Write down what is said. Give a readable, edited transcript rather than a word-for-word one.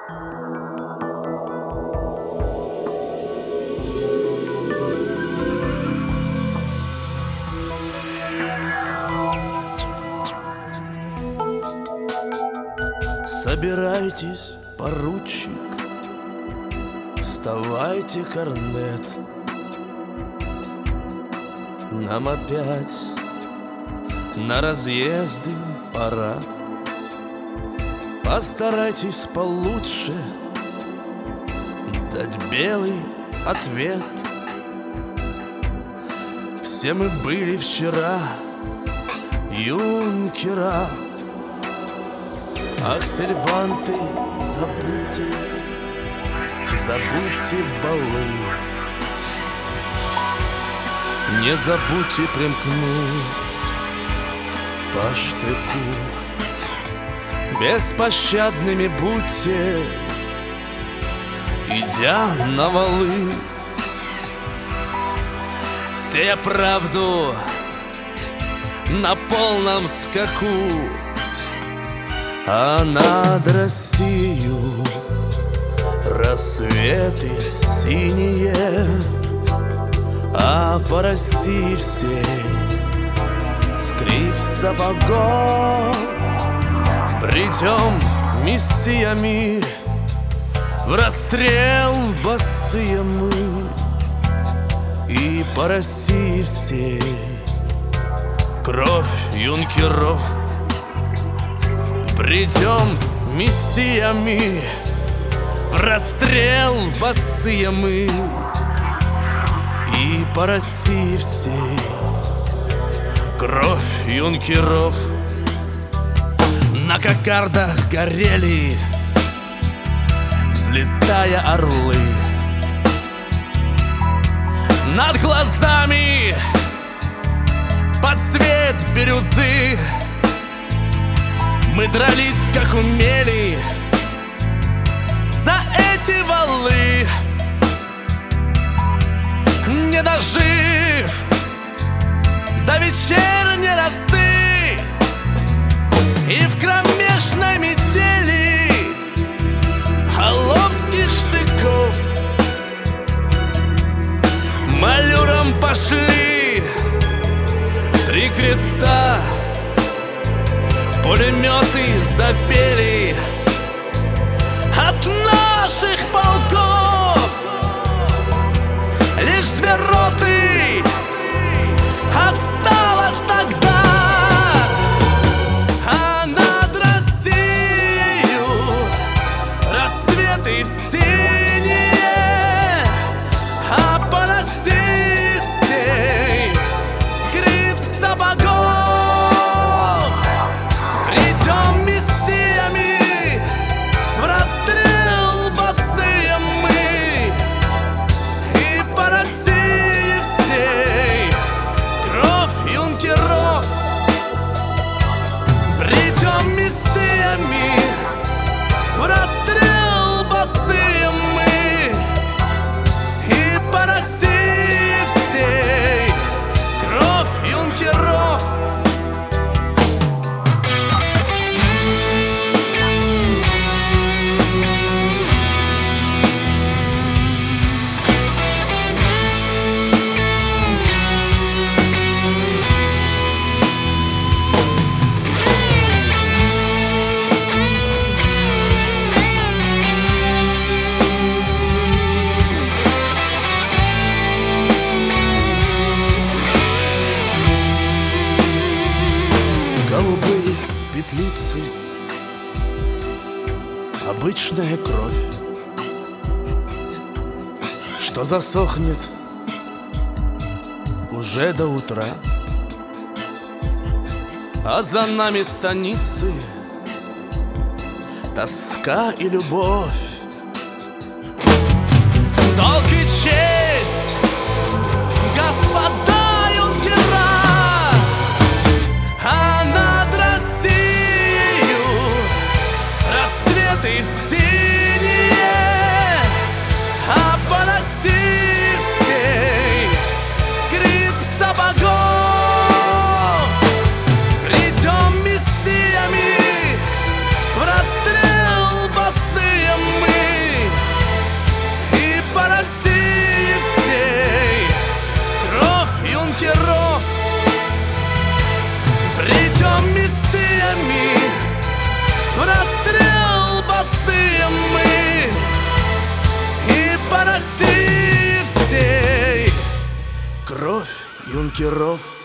Собирайтесь, поручик, вставайте, корнет. Нам опять на разъезды пора. Постарайтесь получше дать белый ответ. Все мы были вчера юнкера. Аксельбанты забудьте, забудьте балы. Не забудьте примкнуть по штыку. Беспощадными будьте, идя на валы. Сея правду на полном скаку. А над Россию рассветы синие, а по России всей скрип сапогов. Придем мессиями в расстрел босые мы, и по России всей кровь юнкеров. Придем мессиями в расстрел босые мы, и по России всей кровь юнкеров. На кокардах горели, взлетая орлы. Над глазами под цвет бирюзы мы дрались, как умели, за эти валы. Не дожив до вечерней росы и в кромешной метели холопских штыков малюром пошли три креста. Пулеметы запели от наших полков. Лишь две роты осталось тогда, а над Россию рассветы синие, а по России всей скрип сапогов. Придем мессиями в расстрел босые мы, и по России всей кровь юнкеров. Придем мессиями в расстрел босые мы, и по России всей кровь юнкеров. Голубые петлицы, обычная кровь, что засохнет уже до утра. А за нами станицы, тоска и любовь, долг и честь, господа юнкера. А над Россию рассветы синие, а по России всей скрип сапогов. Придем мессиями в расстрел босые мы, в расстрел босые мы, и по России всей кровь юнкеров